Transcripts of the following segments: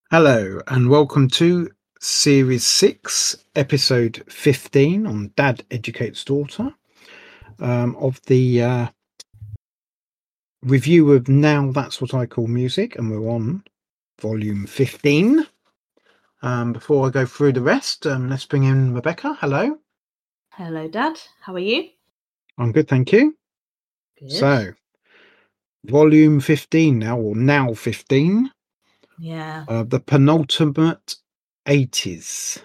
Hello, and welcome to Series 6, Episode 15 on Dad Educates Daughter of the review of Now That's What I Call Music, and we're on Volume 15. Before I go through the rest, let's bring in Rebecca. Hello. Hello, Dad. How are you? I'm good, thank you. Good. So, Volume 15 now, or Now 15. Yeah. The penultimate 80s.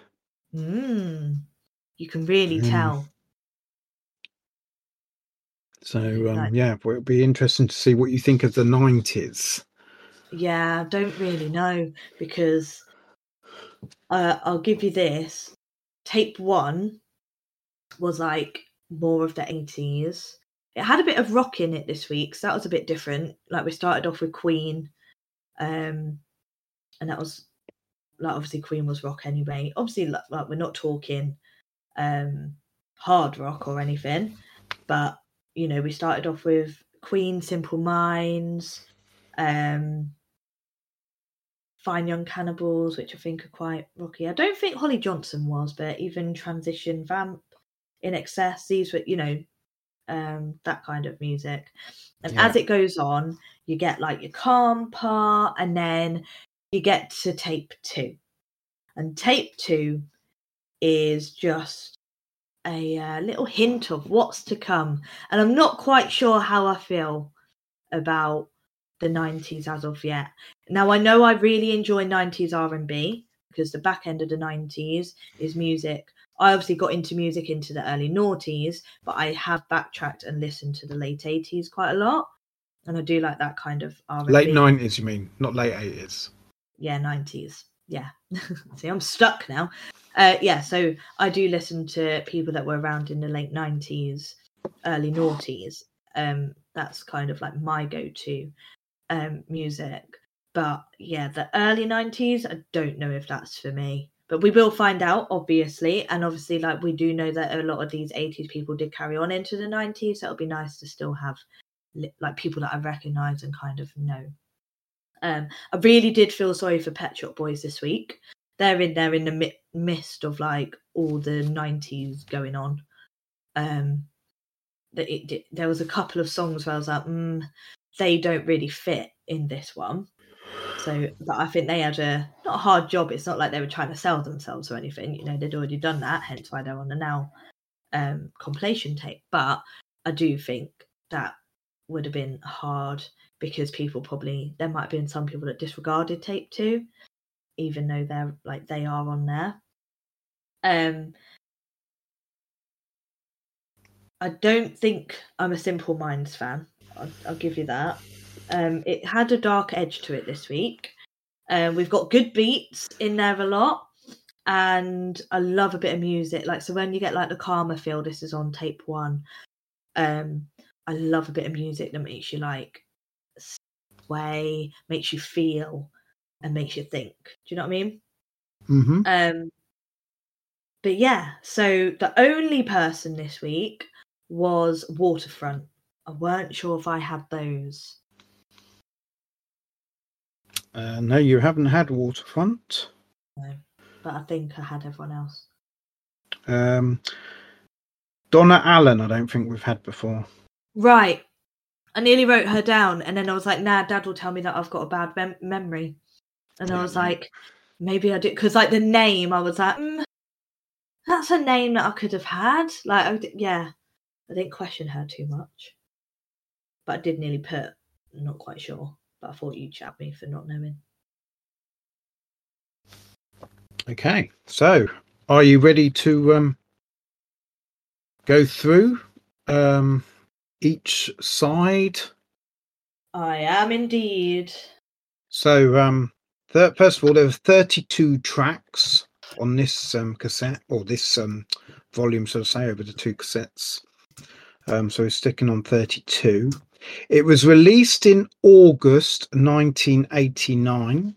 You can really tell. So, yeah, it'll be interesting to see what you think of the 90s. Yeah, I don't really know because I'll give you this. Tape 1 was like more of the 80s. It had a bit of rock in it this week, so that was a bit different. Like we started off with Queen, and that was like obviously Queen was rock anyway. Obviously, like we're not talking hard rock or anything, but you know, we started off with Queen, Simple Minds, Fine Young Cannibals, which I think are quite rocky. I don't think Holly Johnson was, but even Transition, Vamp, In Excess, these were, you know, that kind of music. And as it goes on, you get like your calm part, and then you get to tape 2. And tape 2 is just a little hint of what's to come. And I'm not quite sure how I feel about the 90s as of yet. Now, I know I really enjoy 90s R&B because the back end of the 90s is music. I obviously got into music into the early noughties, but I have backtracked and listened to the late 80s quite a lot. And I do like that kind of R&B. Late 90s, you mean? Not late 80s? Yeah, 90s. Yeah. See, I'm stuck now. Yeah, so I do listen to people that were around in the late 90s, early noughties. That's kind of like my go-to music. But yeah, the early 90s, I don't know if that's for me. But we will find out, obviously. And obviously, like, we do know that a lot of these 80s people did carry on into the 90s. So it'll be nice to still have like people that I recognise and kind of know. I really did feel sorry for Pet Shop Boys this week. They're in there in the midst of like all the 90s going on. There was a couple of songs where I was like, they don't really fit in this one. So, but I think they had not a hard job. It's not like they were trying to sell themselves or anything. You know, they'd already done that, hence why they're on the Now compilation tape. But I do think that would have been hard because there might have been some people that disregarded tape 2, even though they are on there. I don't think I'm a Simple Minds fan. I'll give you that. It had a dark edge to it this week. We've got good beats in there a lot, and I love a bit of music. Like, so when you get like the calmer feel, this is on tape 1. I love a bit of music that makes you like sway, makes you feel, and makes you think. Do you know what I mean? Mm-hmm. But yeah, so the only person this week was Waterfront. I weren't sure if I had those. No, you haven't had Waterfront. No, but I think I had everyone else. Donna Allen, I don't think we've had before. Right. I nearly wrote her down, and then I was like, nah, Dad will tell me that I've got a bad memory. And I was like, maybe I do. Because like the name, I was like, that's a name that I could have had. Like, I didn't question her too much. But I did nearly put, not quite sure. But I thought you'd chat me for not knowing. Okay, so are you ready to go through each side? I am indeed. So, first of all, there were 32 tracks on this cassette, or this volume, so to say, over the 2 cassettes. So we're sticking on 32. It was released in August 1989.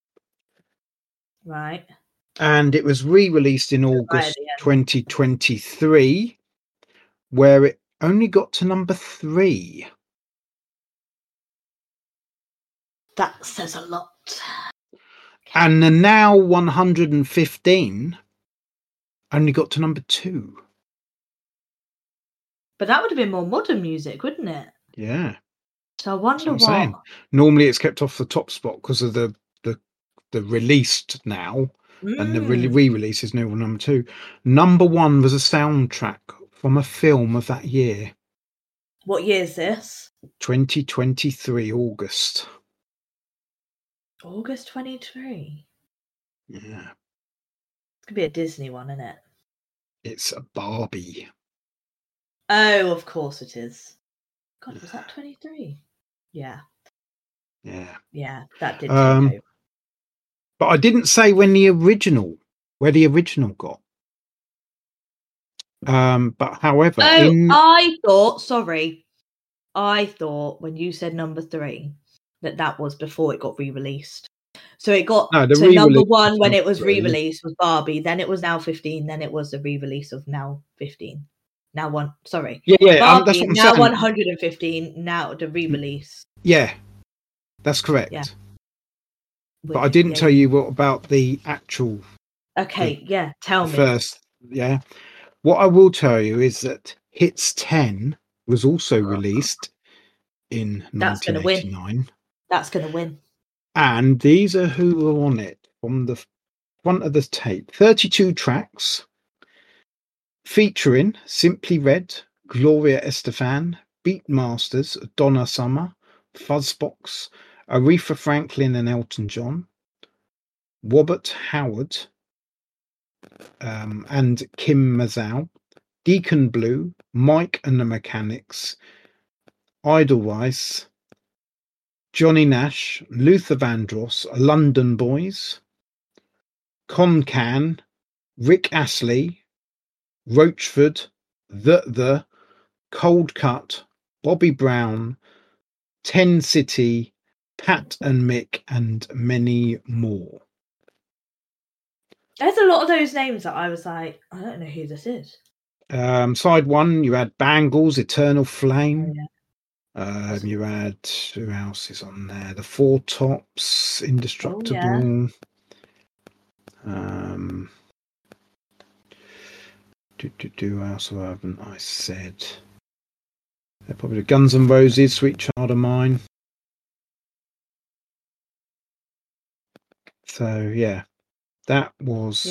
Right. And it was re-released in August 2023, where it only got to number 3. That says a lot. And the Now 115 only got to number 2. But that would have been more modern music, wouldn't it? Yeah. So I wonder what. Saying. Normally it's kept off the top spot because of the released Now and the re-release is new number 2. Number 1 was a soundtrack from a film of that year. What year is this? 2023 August. August 23. Yeah. It's gonna be a Disney one, isn't it? It's a Barbie. Oh, of course it is. God, was that 23? Yeah. Yeah. Yeah, that did take over. But I didn't say where the original got. But however, I thought when you said number 3 that was before it got re-released. So it got number 1 when it was re-released was Barbie, then it was Now 15, then it was the re-release of Now 15. Now one, sorry. Yeah, Barbie, that's what I'm Now saying. 115, now the re-release. Yeah, that's correct. Yeah. But I didn't tell you what about the actual. Okay, tell me. First, yeah. What I will tell you is that Hits 10 was also released in 1989. That's going to win. And these are who were on it from the front of the tape. 32 tracks featuring Simply Red, Gloria Estefan, Beatmasters, Donna Summer, Fuzzbox, Aretha Franklin and Elton John, Robert Howard, and Kim Mazzow, Deacon Blue, Mike and the Mechanics, Edelweiss, Johnny Nash, Luther Vandross, London Boys, Concan, Rick Astley, Roachford, The, Cold Cut, Bobby Brown, 10 City, Pat and Mick, and many more. There's a lot of those names that I was like, I don't know who this is. Side 1, you had Bangles, Eternal Flame. Oh, yeah. You had, who else is on there? The Four Tops, Indestructible. Who else haven't I said? They're probably the Guns N' Roses, Sweet Child of Mine. So yeah, that was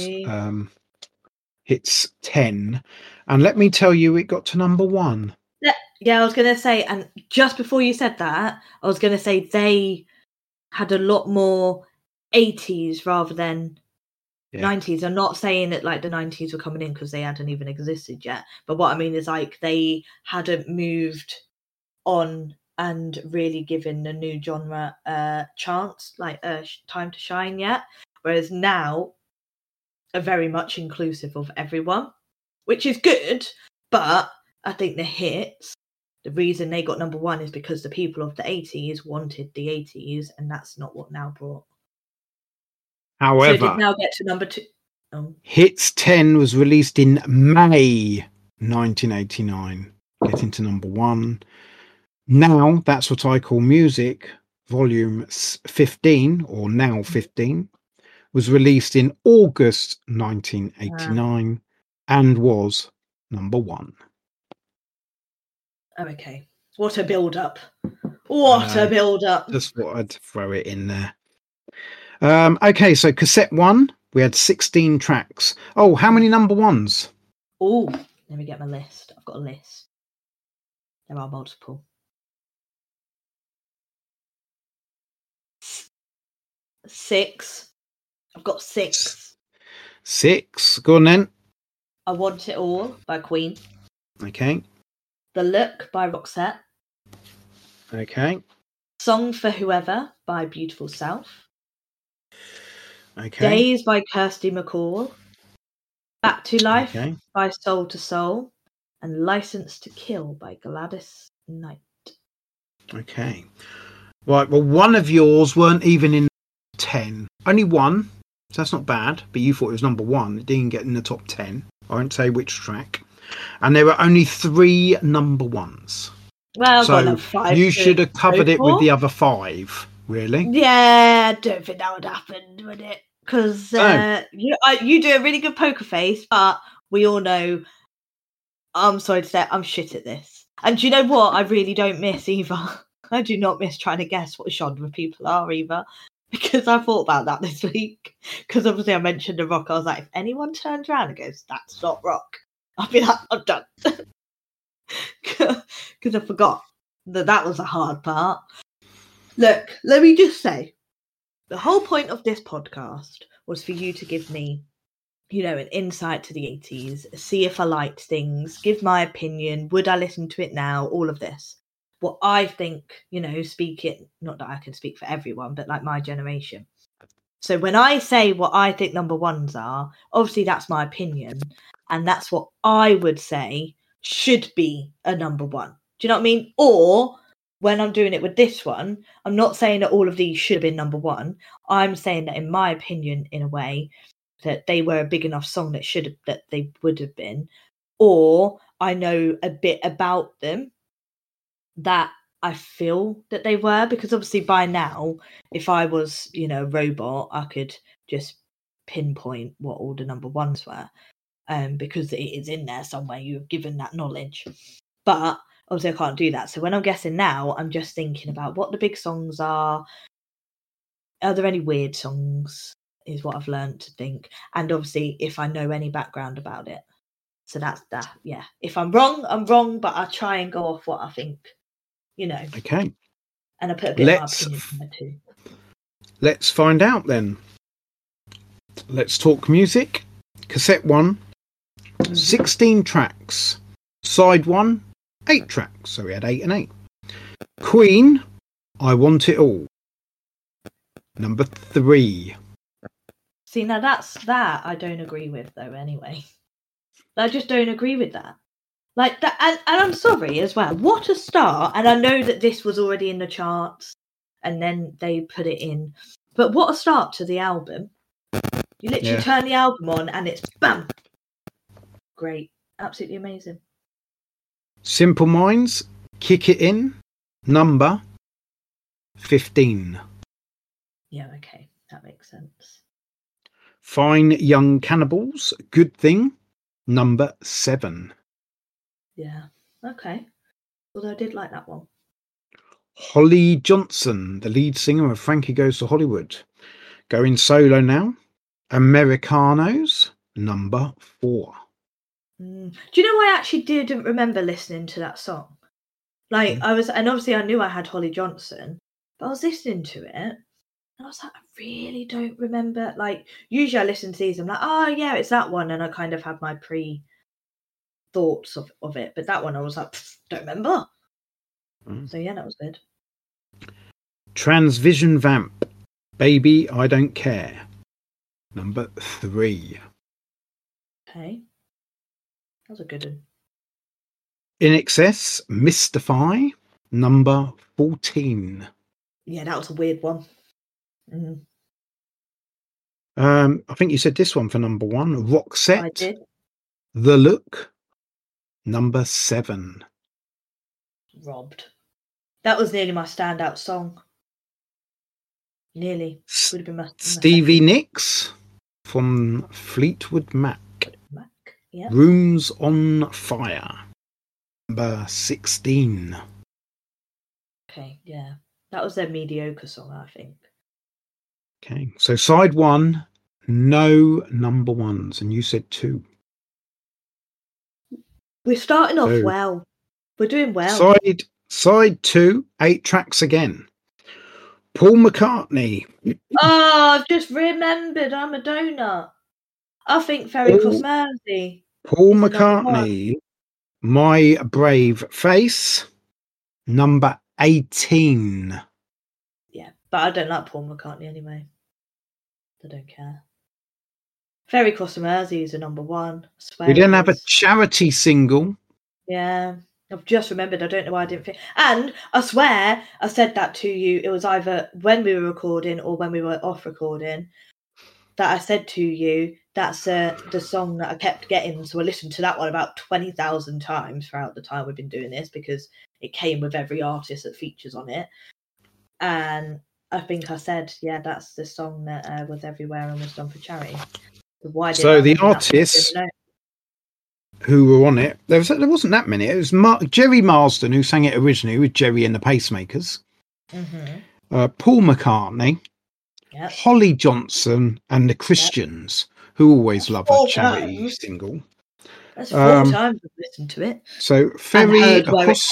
Hits 10, and let me tell you, it got to number 1. Yeah, I was going to say, and just before you said that, I was going to say they had a lot more 80s rather than 90s. I'm not saying that like the 90s were coming in because they hadn't even existed yet, but what I mean is like they hadn't moved on and really given the new genre a chance, like time to shine yet. Whereas now are very much inclusive of everyone, which is good, but I think the hits, the reason they got number 1 is because the people of the 80s wanted the 80s, and that's not what Now brought. However, so did Now get to number 2? Oh. Hits 10 was released in May 1989, getting to number 1. Now, That's What I Call Music, volume 15, or Now 15, was released in August 1989 and was number 1. Okay. What a build-up. What a build-up. Just thought I'd throw it in there. Okay, so cassette 1, we had 16 tracks. Oh, how many number 1s? Oh, let me get my list. I've got a list. There are multiple. 6. I've got 6. 6. Go on then. I Want It All by Queen. Okay. The Look by Roxette. Okay. Song for Whoever by Beautiful South. Okay. Days by Kirsty MacColl. Back to Life by Soul to Soul. And License to Kill by Gladys Knight. Okay. Right, well, one of yours weren't even in 10. Only one, so that's not bad, but you thought it was number 1. It didn't get in the top 10. I won't say which track. And there were only 3 number 1s. Well, so you should have covered it with the other 5. Really? Yeah, I don't think that would happen, would it? Because you do a really good poker face, but we all know, I'm sorry to say, I'm shit at this. And do you know what? I really don't miss either. I do not miss trying to guess what genre people are either. Because I thought about that this week. Because obviously I mentioned the rock. I was like, if anyone turns around and goes, that's not rock, I'll be like, I'm done. Because I forgot that was a hard part. Look, let me just say, the whole point of this podcast was for you to give me, an insight to the 80s, see if I liked things, give my opinion, would I listen to it now, all of this. What I think, speaking, not that I can speak for everyone, but like my generation. So when I say what I think number ones are, obviously that's my opinion, and that's what I would say should be a number one. Do you know what I mean? Or when I'm doing it with this one, I'm not saying that all of these should have been number one. I'm saying that in my opinion, in a way, that they were a big enough song that they would have been, or I know a bit about them that I feel that they were, because obviously by now, if I was, a robot, I could just pinpoint what all the number ones were, because it is in there somewhere. You've given that knowledge, but obviously I can't do that. So when I'm guessing now, I'm just thinking about what the big songs are. Are there any weird songs? Is what I've learned to think, and obviously if I know any background about it. So that's that. Yeah, if I'm wrong, I'm wrong, but I try and go off what I think, Okay. And I put a bit of my opinion in there too. Let's find out then. Let's talk music. Cassette 1, 16 tracks. Side 1, 8 tracks. So we had 8 and 8. Queen, I Want It All. Number 3. See, now that I don't agree with, though, anyway. I just don't agree with that. Like that, and I'm sorry as well. What a start! And I know that this was already in the charts, and then they put it in. But what a start to the album! You literally turn the album on, and it's bam, great, absolutely amazing. Simple Minds, Kick It In, number 15. Yeah, okay, that makes sense. Fine Young Cannibals, Good Thing, number 7. Yeah, okay. Although I did like that one. Holly Johnson, the lead singer of Frankie Goes to Hollywood, going solo now. Americanos, number 4. Do you know I actually didn't remember listening to that song? Like I was, and obviously I knew I had Holly Johnson, but I was listening to it, and I was like, I really don't remember. Like usually I listen to these, I'm like, oh yeah, it's that one, and I kind of have my thoughts of it, but that one I was like, don't remember. So yeah, that was good. Transvision Vamp, Baby I Don't Care, number 3. Okay, that was a good one. In Excess, Mystify, number 14. Yeah, that was a weird one. I think you said this one for number 1. Roxette, I did. The Look, number 7. Robbed. That was nearly my standout song. Nearly. Would have been my Stevie second. Nicks from Fleetwood Mac. Yeah. Rooms on Fire, number 16. Okay, yeah. That was their mediocre song, I think. Okay, so side 1, no number ones, and you said 2. We're starting off well. We're doing well. Side 2, 8 tracks again. Paul McCartney. Oh, I've just remembered I'm a donut. I think Ferry Cross Mersey. Paul McCartney, My Brave Face, number 18. Yeah, but I don't like Paul McCartney anyway. I don't care. Ferry Cross Mersey is a number 1. I swear We didn't have a charity single. Yeah, I've just remembered. I don't know why I didn't think. And I swear I said that to you. It was either when we were recording or when we were off recording that I said to you, that's the song that I kept getting. So I listened to that one about 20,000 times throughout the time we've been doing this, because it came with every artist that features on it. And I think I said, yeah, that's the song that was everywhere and was done for charity. Why did So the artists who were on it, there wasn't that many. It was Jerry Marsden who sang it originally with Jerry and the Pacemakers. Paul McCartney, Holly Johnson, and the Christians, who always love a charity single. That's 4 times I've listened to it. So Ferry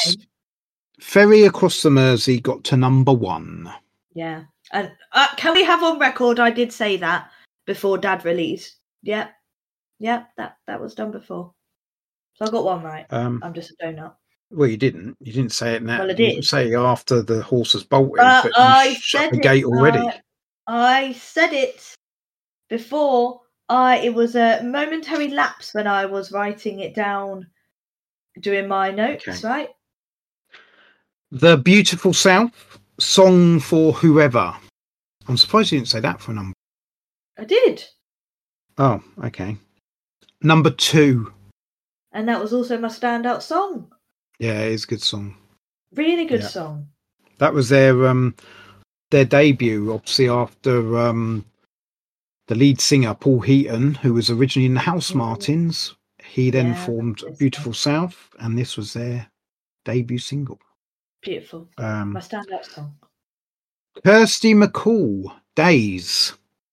Across the Mersey got to number 1. Yeah. And can we have on record I did say that before Dad released? Yep. That was done before. So I got one right. I'm just a donut. Well, you didn't. You didn't say it now. Well, I You did. didn't say after the horses bolted, but you shut the gate already. I said it before. It was a momentary lapse when I was writing it down, doing my notes, right? The Beautiful South, Song for Whoever. I'm surprised you didn't say that for a number. I did. Oh, okay. Number 2. And that was also my standout song. Yeah, it is a good song. Really good song. That was their debut, obviously, after the lead singer, Paul Heaton, who was originally in the House Martins. He then formed Beautiful South, and this was their debut single. Beautiful. My standout song. Kirsty MacColl, Days.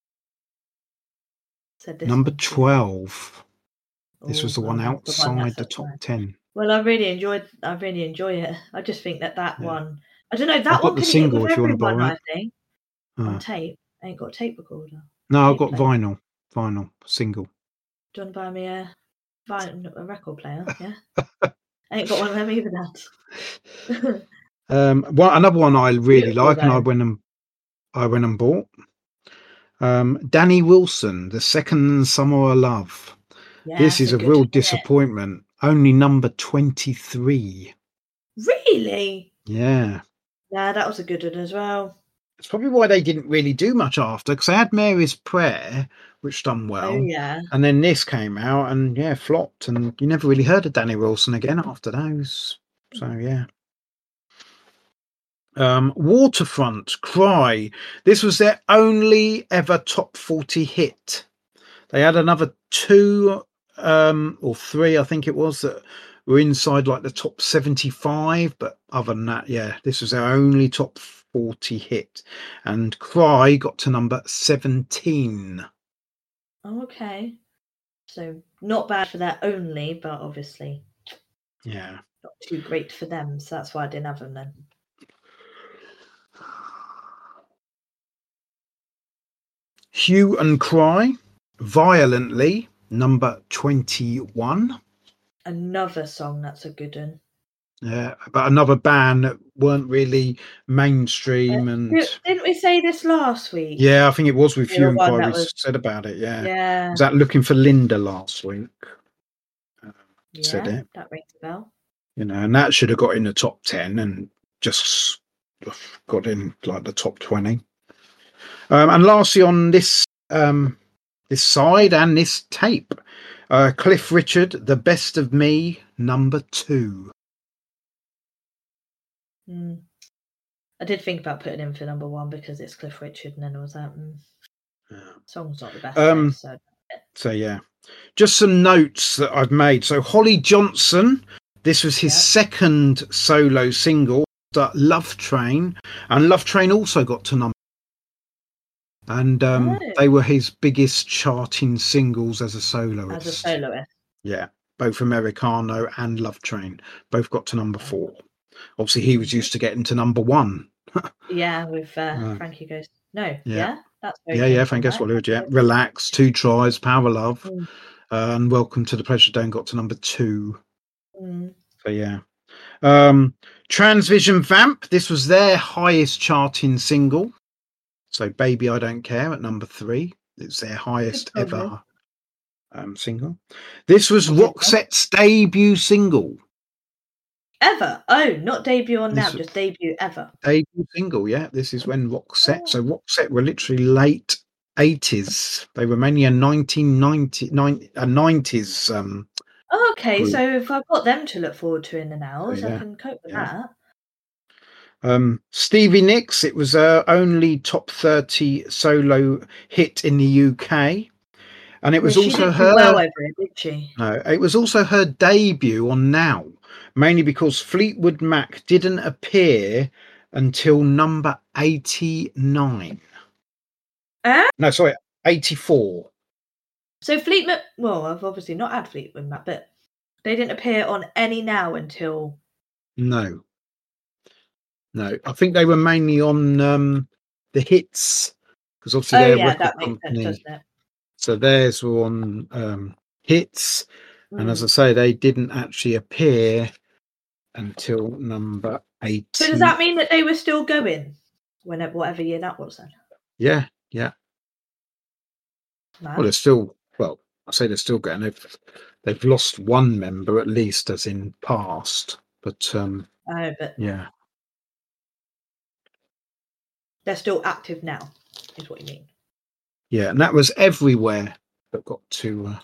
Number 12. This was the one outside the top 10. Well, I really enjoy it. I just think that one. I don't know. That I've one got the can single hit with if you want to everyone, borrow I think. On tape. I ain't got a tape recorder. No, I've got vinyl single. Do you want to buy me a record player? Yeah. I ain't got one of them either, Dad. Another one I really like, and I went and bought. Danny Wilson, The Second Summer of Love. Yeah, this is a real disappointment. Only number 23. Really? Yeah. Yeah, that was a good one as well. It's probably why they didn't really do much after, because they had Mary's Prayer, which done well. Oh, yeah. And then this came out and, flopped. And you never really heard of Danny Wilson again after those. So, yeah. Waterfront, Cry. This was their only ever top 40 hit. They had another 2 or 3, I think it was, that were inside like the top 75. But other than that, this was their only top 40 hit. And Cry got to number 17. Okay. So not bad for that only, but obviously not too great for them. So that's why I didn't have them then. Hue and Cry, Violently, number 21. Another song that's a good one. Yeah, but another band that weren't really mainstream. And didn't we say this last week? Yeah, I think it was with Hue and Cry. We said about it. Yeah. Was that Looking for Linda last week? Said it. That rings a bell. And that should have got in the top 10 and just got in like the top 20. And lastly, on this side and this tape, Cliff Richard, The Best of Me, number 2. I did think about putting him for number 1 because it's Cliff Richard, and then I was like, song's not the best. So yeah, just some notes that I've made. So Holly Johnson, this was his second solo single, Love Train, and Love Train also got to number. And they were his biggest charting singles as a soloist. Yeah, both Americano and Love Train both got to number 4. Obviously, he was used to getting to number 1. With Frankie Goes. No, that's Frankie Goes Hollywood. Yeah, Relax, 2 Tries, Power Love, and Welcome to the Pleasure Dome got to number 2. So yeah, Transvision Vamp. This was their highest charting single. So Baby I Don't Care at number 3. It's their highest ever single. This was Roxette's debut single. Ever? Oh, not debut on now, just debut ever. Debut single, yeah. This is when Roxette. So Roxette were literally late 80s. They were mainly a 90s. Okay, group. So if I've got them to look forward to in the nows, I can cope with that. Stevie Nicks, it was her only top 30 solo hit in the UK. And it was she also didn't do well over it, did she? No, it was also her debut on Now, mainly because Fleetwood Mac didn't appear until number 89. No, sorry, 84. So Fleetwood, well, I've obviously not had Fleetwood Mac, but they didn't appear on any Now until... No, I think they were mainly on the hits, because obviously they're a record that makes company. sense, doesn't it? So theirs were on hits, and as I say, they didn't actually appear until number 80. So does that mean that they were still going whatever year that was then? Yeah. Man. Well, they're still. Well, I say they're still going. They've lost one member at least, as in past. But yeah, they're still active now, is what you mean? Yeah, and that was Everywhere that got to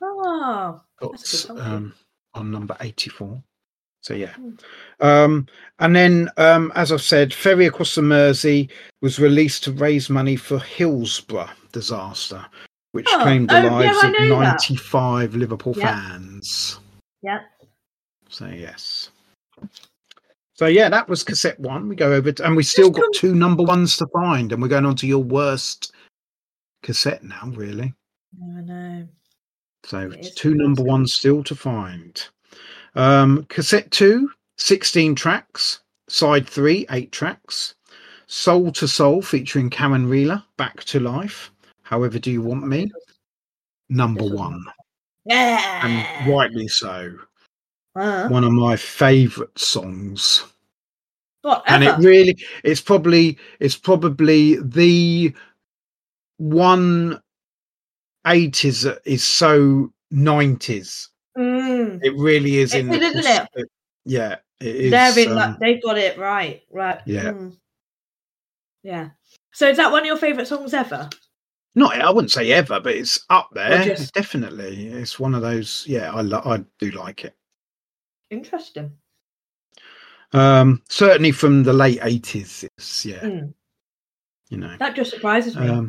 on number 84. So yeah. And then as I've said, Ferry Across the Mersey was released to raise money for Hillsborough disaster, which claimed the lives of 95 Liverpool fans. Yeah. So yes. So yeah, that was cassette 1. We go over and we still got 2 number 1s to find, and we're going on to your worst cassette now, really. I know. So 2 number 1s still to find. Cassette 2, 16 tracks. Side 3, 8 tracks. Soul to Soul featuring Karen Reeler, Back to Life. However Do You Want Me? Number 1. Yeah. And rightly so. One of my favourite songs. And it's probably the one 80s that is so 90s. It really is, isn't it? Yeah, it is. They've got it right. Yeah. Yeah. So is that one of your favourite songs ever? Not, I wouldn't say ever, but it's up there. Definitely, it's one of those. Yeah, I do like it. Interesting. Certainly from the late 80s. It's you know, that just surprises me.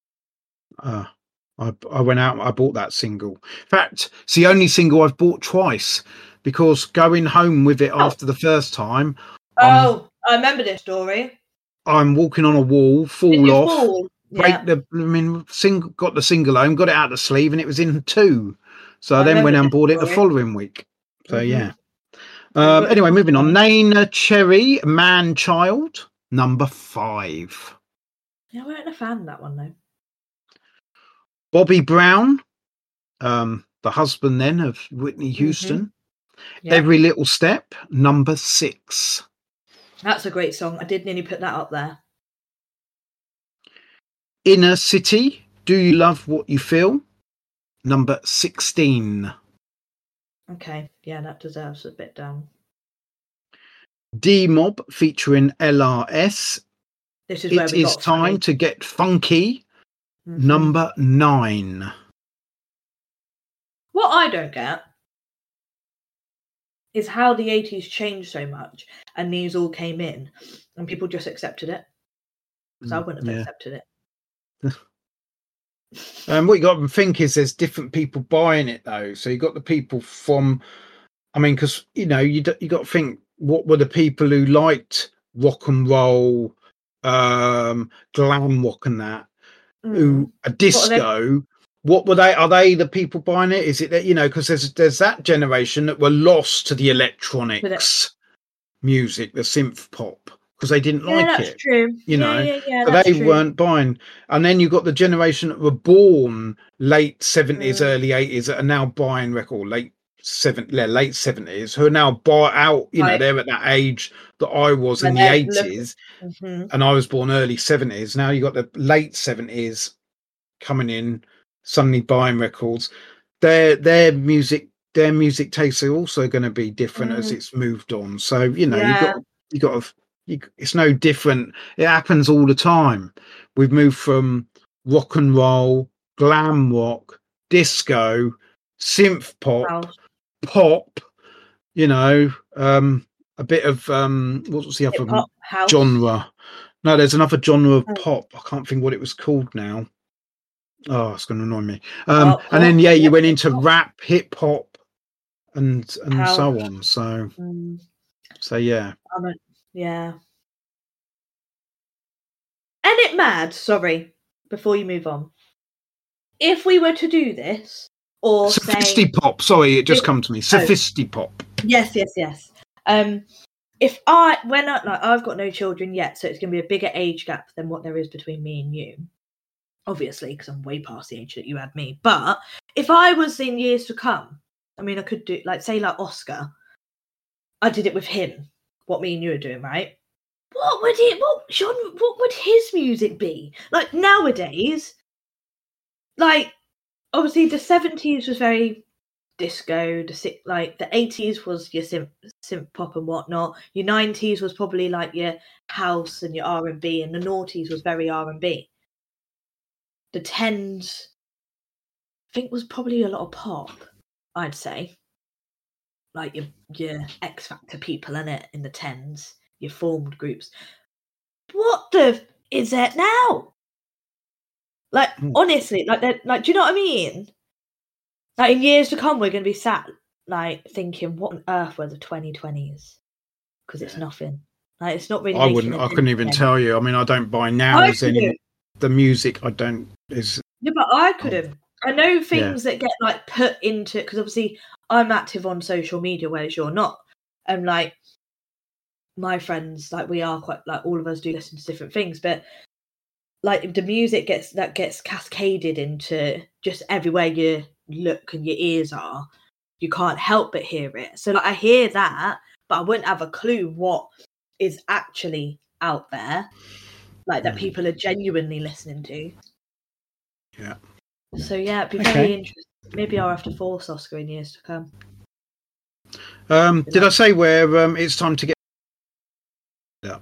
I went out and I bought that single. In fact, it's the only single I've bought twice, because going home with it after the first time. I remember this story. I'm walking on a wall, fall off. Yeah. Got the single home, got it out of the sleeve, and it was in 2. So I then went and bought it the following week. So yeah. Anyway, moving on. Neneh Cherry, Man Child, number 5. Yeah, I weren't a fan of that one though. Bobby Brown, the husband then of Whitney Houston. Every Little Step, number 6. That's a great song. I did nearly put that up there. Inner City, Do You Love What You Feel? Number 16. Okay, yeah, that deserves a bit down. D-Mob featuring LRS. This is where we got Time to Get Funky. Number 9. What I don't get is how the 80s changed so much and these all came in and people just accepted it. Because I wouldn't have accepted it. What you got to think is there's different people buying it though. So you got the people from, because you got to think, what were the people who liked rock and roll, glam rock and that, who a disco? What were they? Are they the people buying it? Is it that because there's that generation that were lost to the electronics music, the synth pop, because they didn't like that's it. True. So they weren't buying. And then you got the generation that were born late 70s, early 80s that are now buying record late 70s, who are now they're at that age that I was in the 80s, and I was born early 70s. Now you got the late 70s coming in, suddenly buying records. Their music tastes are also going to be different as it's moved on. So you got to. It's no different. It happens all the time. We've moved from rock and roll, glam rock, disco, synth pop, pop. A bit of what was the other one? House. genre. No, there's another genre of pop. I can't think what it was called now. Oh, it's going to annoy me. And then you went into rap, hip hop, and so on. So yeah. Yeah. And it mad. Sorry, before you move on, if we were to do this, or Sophistipop. Sorry, it just come to me. Sophistipop. Yes. I've got no children yet, so it's going to be a bigger age gap than what there is between me and you. Obviously, because I'm way past the age that you had me. But if I was in years to come, I mean, I could do like Oscar. I did it with him. What me and you are doing, right? What would his music be? Like nowadays, like obviously the 70s was very disco, the 80s was your synth pop and whatnot. Your 90s was probably like your house and your R&B, and the noughties was very R&B. The 10s, I think, was probably a lot of pop, I'd say. Like your X Factor people in it in the 10s, your formed groups. What the is that now? Like honestly, do you know what I mean? Like in years to come, we're going to be sat like thinking, what on earth were the 2020s? Because it's nothing. Like it's not really. I couldn't even tell you. I mean, I don't buy now. The music I don't is. Yeah, but I couldn't. I know things that get like put into because obviously I'm active on social media, whereas you're not. And like my friends, like we are quite like all of us do listen to different things, but like the music gets cascaded into just everywhere you look and your ears are. You can't help but hear it. So like I hear that, but I wouldn't have a clue what is actually out there, like that people are genuinely listening to. Yeah. So yeah, it'd be very interesting. Maybe I'll have to force Oscar in years to come. Did I say where it's time to get up?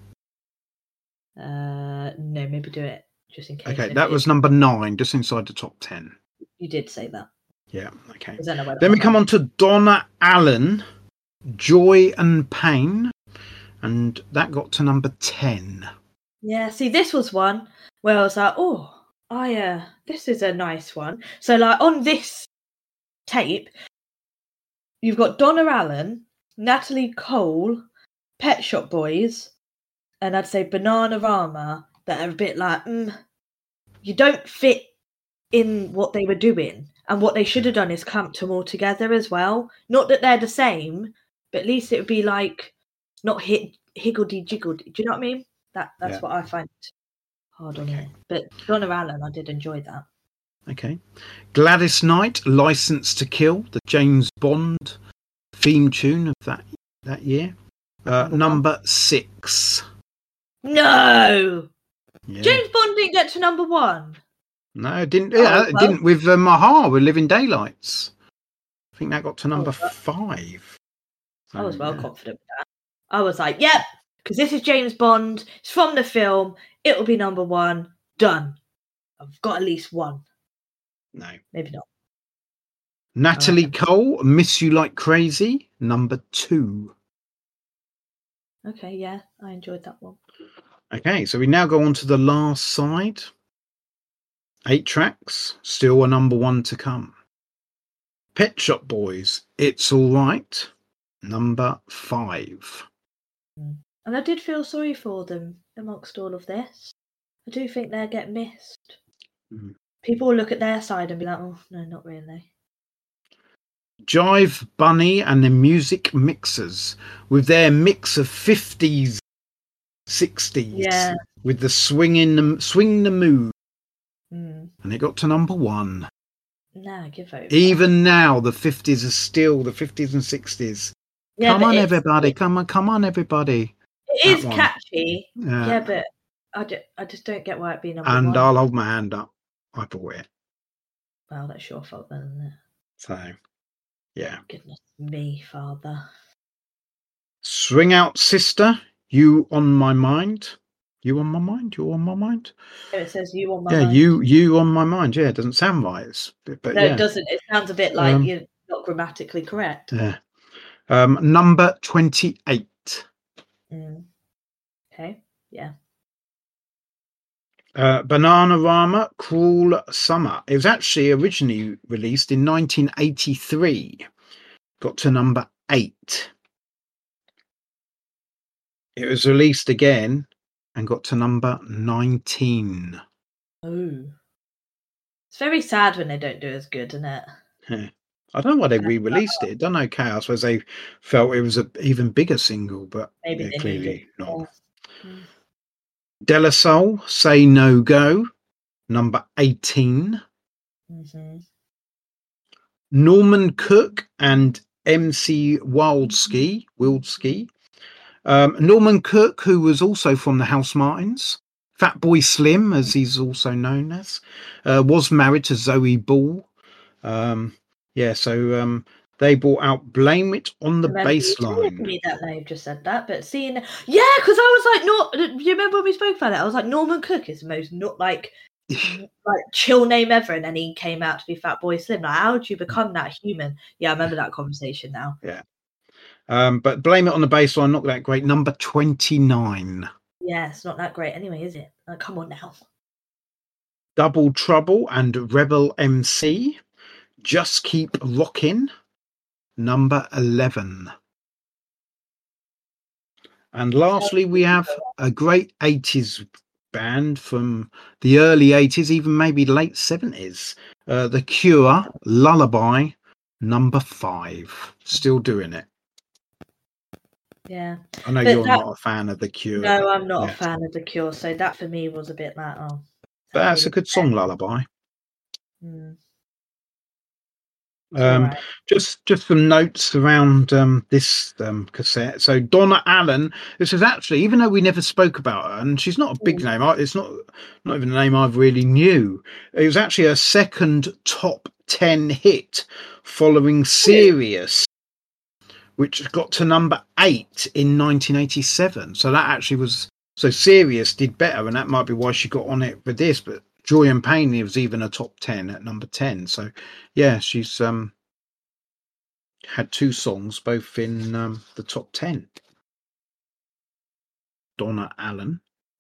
No, maybe do it just in case. Okay, that was number 9, just inside the top 10. You did say that. Yeah, okay. Then we come on to Donna Allen, Joy and Pain, and that got to number 10. Yeah, see, this was one where I was like, this is a nice one. So like on this tape, you've got Donna Allen, Natalie Cole, Pet Shop Boys, and I'd say Bananarama that are a bit like, you don't fit in what they were doing. And what they should have done is clumped them all together as well. Not that they're the same, but at least it would be like not higgledy-jiggledy. Do you know what I mean? That's what I find hard on it. But Donna Allen, I did enjoy that. Okay. Gladys Knight, License to Kill, the James Bond theme tune of that year. Number 6. No! Yeah. James Bond didn't get to number 1. No, it didn't. It didn't with Mahar with Living Daylights. I think that got to number 5. I was confident with that. I was like, yep, because this is James Bond. It's from the film. It will be number 1. Done. I've got at least one. No. Maybe not. Natalie Cole, Miss You Like Crazy, number 2. Okay, yeah, I enjoyed that one. Okay, so we now go on to the last side. 8 tracks, still a number 1 to come. Pet Shop Boys, It's All Right, number 5. And I did feel sorry for them amongst all of this. I do think they'll get missed. People will look at their side and be like, oh, no, not really. Jive Bunny and the Music Mixers, with their mix of 50s, 60s, with the Swing the Mood. And it got to number 1. No, give over. Even now, the 50s are still the 50s and 60s. Yeah, come on, everybody! Come on, everybody! It is catchy. Yeah, but I just don't get why it be number 1. And I'll hold my hand up. I bought it. Well, that's your fault then, isn't it? So, yeah. Goodness me, Father. Swing Out Sister, You on My Mind. You on my mind? You on my mind? It says you on my mind. Yeah, you on my mind. Yeah, it doesn't sound right. But no, it doesn't. It sounds a bit like you're not grammatically correct. Yeah. Number 28. Okay. Yeah. Bananarama, Cruel Summer. It was actually originally released in 1983. Got to number 8. It was released again and got to number 19. Oh. It's very sad when they don't do as good, isn't it? Yeah. I don't know why they re-released it. Done okay. I suppose they felt it was an even bigger single, but Maybe they clearly needed, not. yeah. De La Soul, Say No Go, number 18. Mm-hmm. Norman Cook and MC Wildski. Norman Cook, who was also from the Housemartins, Fatboy Slim, as he's also known as, was married to Zoe Ball. They brought out Blame It on the Bassline. Me that they've just said that, but seeing, yeah, because I was like, do you remember when we spoke about it? I was like, Norman Cook is the most not like chill name ever, and then he came out to be Fatboy Slim. Like, how did you become that human? Yeah, I remember that conversation now. Yeah. But Blame It on the Bassline, not that great. Number 29. Yeah, it's not that great anyway, is it? Come on now. Double Trouble and Rebel MC, Just Keep Rockin', number 11. And lastly, we have a great 80s band from the early 80s, even maybe late 70s. The Cure, Lullaby, number 5. Still doing it. Yeah. I know you're not a fan of The Cure. No, I'm not a fan of The Cure, so that for me was a bit like, oh. But that's a good song, Lullaby. Right. Just some notes around this cassette. So Donna Allen, this is actually, even though we never spoke about her, and she's not a big name, it's not even a name I've really knew. It was actually a second top 10 hit following Serious, which got to number 8 in 1987. So that actually was, so Serious did better, and that might be why she got on it with this, but Joy and Pain was even a top 10 at number 10. So yeah, she's had 2 songs both in the top 10. Donna Allen.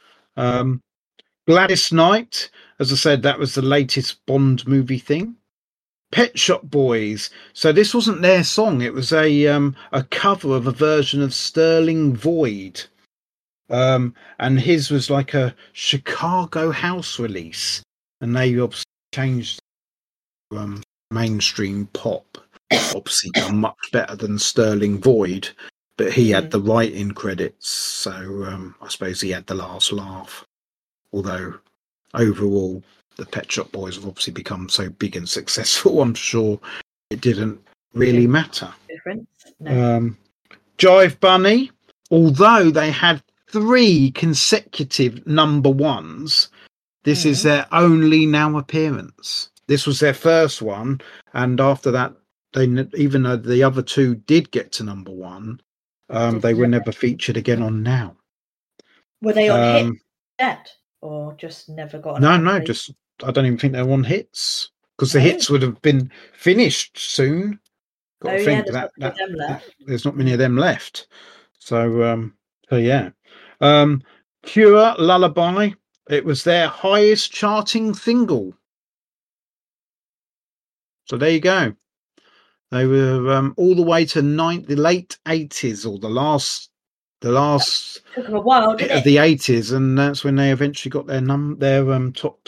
Gladys Knight, as I said, that was the latest Bond movie thing. Pet Shop Boys. So this wasn't their song, it was a cover of a version of Sterling Void. And his was like a Chicago house release, and they obviously changed mainstream pop. Obviously done much better than Sterling Void, but he had the writing credits, so I suppose he had the last laugh. Although overall the Pet Shop Boys have obviously become so big and successful, I'm sure it didn't really matter. No. Jive Bunny, although they had 3 consecutive number 1s, this is their only now appearance. This was their first one, and after that, even though the other 2 did get to number 1, they were never featured again on Now. Were they on hit yet, or just never got? No, just I don't even think they were on hits, because the hits would have been finished soon. Got to think there's not many of them left. So yeah. Cure, Lullaby, it was their highest charting single. So there you go. They were all the way to the late 80s, or the last took them a while, bit of the 80s, and that's when they eventually got their top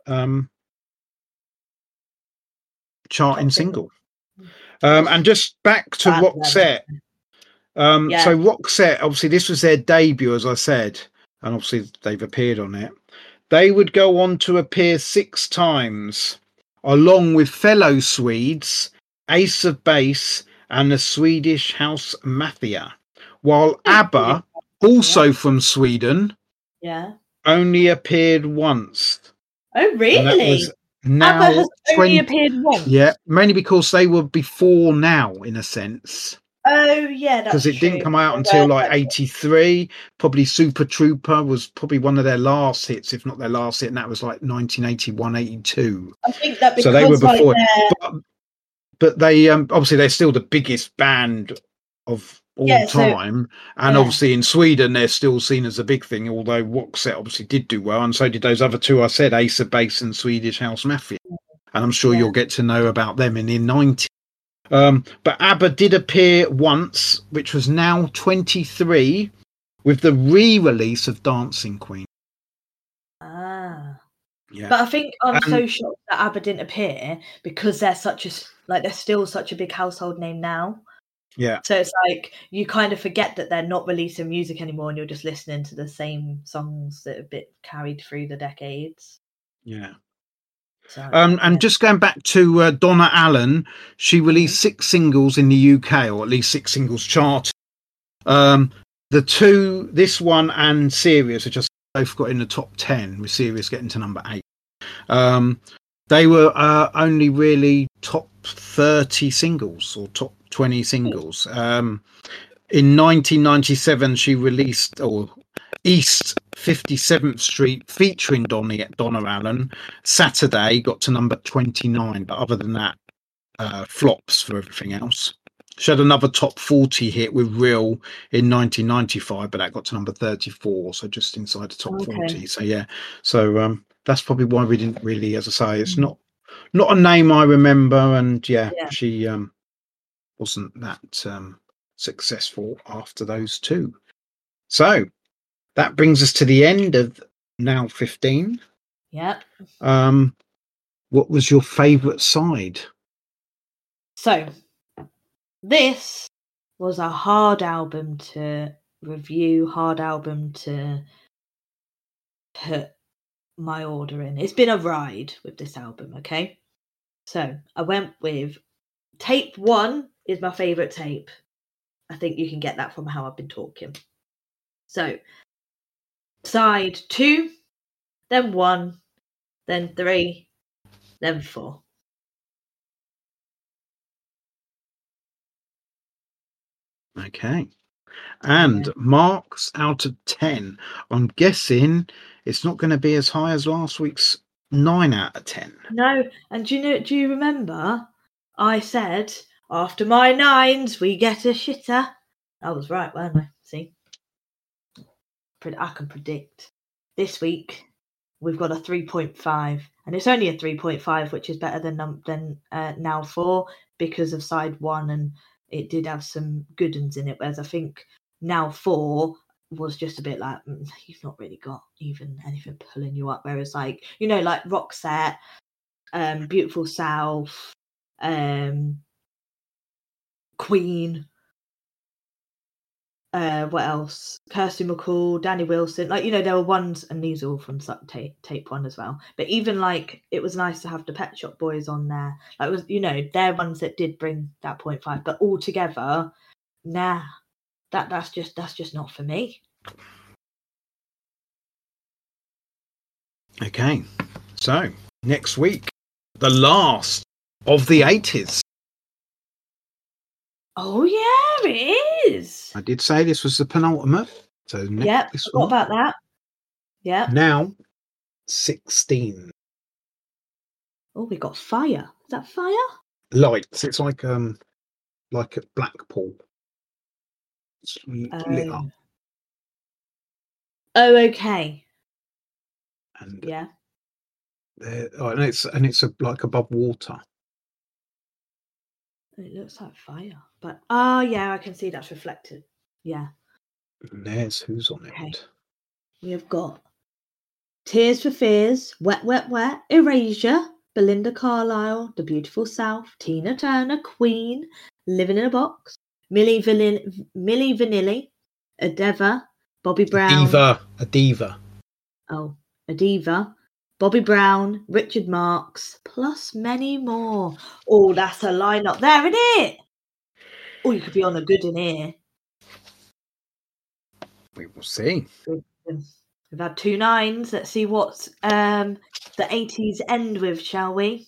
charting single. And just back to Roxette. So Roxette, obviously this was their debut, as I said, and obviously they've appeared on it. They would go on to appear 6 times, along with fellow Swedes, Ace of Base and the Swedish House Mafia, while ABBA, also from Sweden, only appeared once. Oh, really? Now ABBA has only appeared once? Yeah, mainly because they were before Now, in a sense. Oh, yeah, that's because it didn't come out until like 83. Probably Super Trooper was probably one of their last hits, if not their last hit, and that was like 1981, 82. I think that because so they were before. But they obviously they're still the biggest band of all time. And yeah. obviously in Sweden, they're still seen as a big thing, although Roxette obviously did do well. And so did those other two I said, Ace of Base and Swedish House Mafia. And I'm sure you'll get to know about them in the 90s. But ABBA did appear once, which was now 23, with the re-release of Dancing Queen. Yeah. But I think I'm so shocked that ABBA didn't appear because they're they're still such a big household name now. Yeah. So it's like you kind of forget that they're not releasing music anymore and you're just listening to the same songs that have been carried through the decades. Yeah. So, and just going back to Donna Allen, she released 6 singles in the UK, or at least 6 singles charted. The two, this one and Serious, which I both got in the top 10, with Serious getting to number 8. They were only really top 30 singles or top 20 singles. In 1997, she released East 57th Street featuring Donna Allen. Saturday got to number 29, but other than that, flops for everything else. She had another top 40 hit with Real in 1995, but that got to number 34, so just inside the top 40. So yeah, so that's probably why we didn't really, as I say, it's not a name I remember, and she wasn't that successful after those two. So that brings us to the end of Now 15. Yep. What was your favourite side? So this was a hard album to review, hard album to put my order in. It's been a ride with this album, okay? So I went with tape 1 is my favourite tape. I think you can get that from how I've been talking. So side 2, then 1, then 3, then 4. Okay. And marks out of 10. I'm guessing it's not going to be as high as last week's 9 out of 10. No, and do you remember I said after my 9s we get a shitter? I was right, weren't I? See? I can predict. This week we've got a 3.5, and it's only a 3.5, which is better than Now 4 because of side 1, and it did have some good ones in it, whereas I think Now 4 was just a bit like, you've not really got even anything pulling you up, whereas like, like Roxette, Beautiful South, Queen, what else? Kirsty MacColl, Danny Wilson, like, there were ones, and these are all from tape 1 as well. But even like, it was nice to have the Pet Shop Boys on there. Like, it was, they're ones that did bring that 0.5, but altogether, nah, that's just not for me. Okay, so next week, the last of the 80s. Oh yeah, it is. I did say this was the penultimate. So next, what about that? Yeah. Now 16. Oh, we got Fire. Is that Fire? Lights. It's like at Blackpool. It's lit up. Oh, okay. And yeah. And it's like above water. It looks like fire, but yeah, I can see that's reflected. Yeah. And there's who's on it. We have got Tears for Fears, Wet, Wet, Wet, Erasure, Belinda Carlisle, The Beautiful South, Tina Turner, Queen, Living in a Box, Milli Vanilli, Adeva, Bobby Brown. A diva. Oh, a diva. Bobby Brown, Richard Marx, plus many more. Oh, that's a lineup there, isn't it? Oh, you could be on a good in here. We will see. We've had 2 9s. Let's see what the 80s end with, shall we?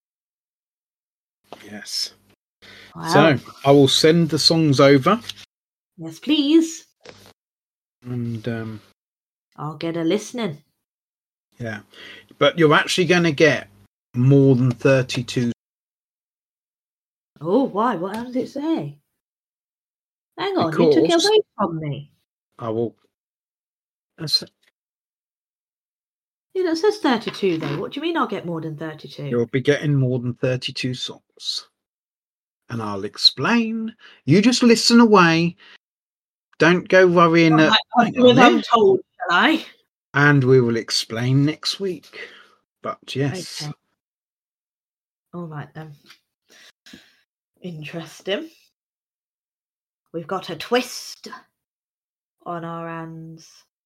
Yes. Wow. So I will send the songs over. Yes, please. And I'll get a listening. Yeah, but you're actually going to get more than 32. Oh, why? What does it say? Hang on, you took it away from me. I will. That's, Yeah, that says 32 though. What do you mean I'll get more than 32? you'll be getting more than 32 songs. And I'll explain. You just listen away. Don't go worrying. I'll do as I'm told, shall I? And we will explain next week. But yes. Okay. All right then. Interesting. We've got a twist on our hands.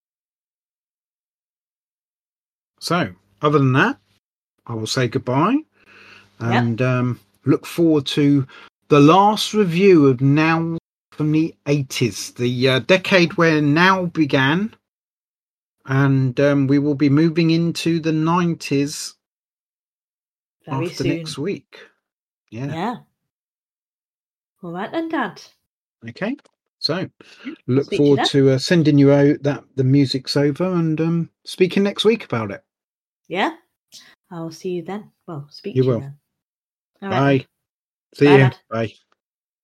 So, other than that, I will say goodbye and look forward to the last review of Now from the 80s, the decade where Now began. And we will be moving into the 90s very after soon. next week. Yeah. All right then, Dad. Okay. So, look forward to sending you out that the music's over and speaking next week about it. Yeah. I'll see you then. Well, speak you to will. you then. All Bye. right, See Bye, you. Dad. Bye.